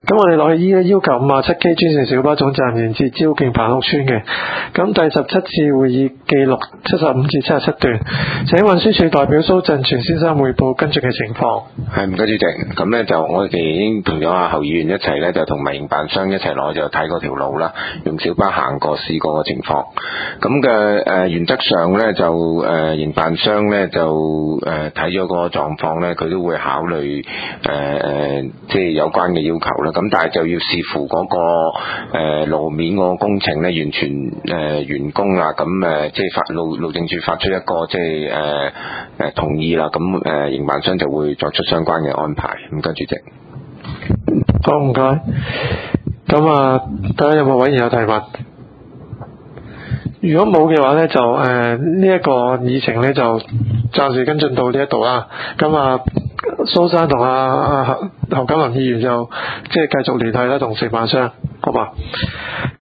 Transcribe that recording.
咁我哋落去要求57K 專線小巴總站沿至蕉徑棚屋村嘅。咁第17次會議記錄75至77段，請運輸署代表蘇振全先生匯報跟進嘅情況。 係，唔該主席。咁咧就我哋已經同咗阿侯議員一齊咧，就同埋營辦商一齊落去就睇嗰條路啦，用小巴行過試過個情況。咁嘅原則上咧就營辦商咧就睇咗個狀況咧，佢都會考慮即係有關嘅要求啦。咁但係就要視乎嗰個路面嗰個工程咧完全完工啦，咁即係路政署發出一個即係同意啦，咁營辦商就會作出相關嘅安排。唔該主席。 好，唔該。咁大家有冇委員有提問？如果冇嘅話咧，就呢一個議程咧就暫時跟進到呢一度啦。咁蘇生同侯錦林議員就即係繼續聯繫啦，同承辦商，好嘛？